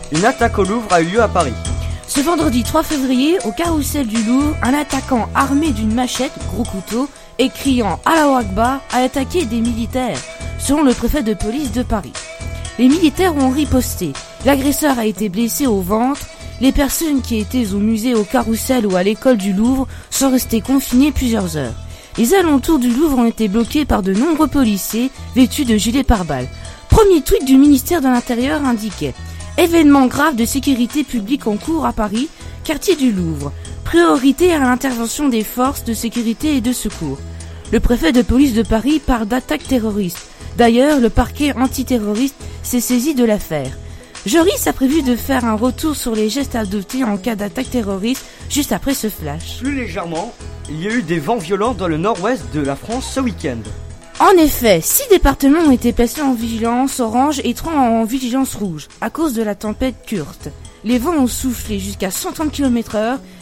Une attaque au Louvre a eu lieu à Paris. Ce vendredi 3 février, au carrousel du Louvre, un attaquant armé d'une machette, gros couteau, et criant « Allahu Akbar » a attaqué des militaires, selon le préfet de police de Paris. Les militaires ont riposté. L'agresseur a été blessé au ventre. Les personnes qui étaient au musée, au carrousel ou à l'école du Louvre sont restées confinées plusieurs heures. Les alentours du Louvre ont été bloqués par de nombreux policiers vêtus de gilets pare-balles. Premier tweet du ministère de l'Intérieur indiquait « Événement grave de sécurité publique en cours à Paris, quartier du Louvre. Priorité à l'intervention des forces de sécurité et de secours. » Le préfet de police de Paris parle d'attaque terroriste. D'ailleurs, le parquet antiterroriste s'est saisi de l'affaire. Joris a prévu de faire un retour sur les gestes adoptés en cas d'attaque terroriste juste après ce flash. Plus légèrement, il y a eu des vents violents dans le nord-ouest de la France ce week-end. En effet, 6 départements ont été placés en vigilance orange et 3 en vigilance rouge à cause de la tempête Kurt. Les vents ont soufflé jusqu'à 130 km/h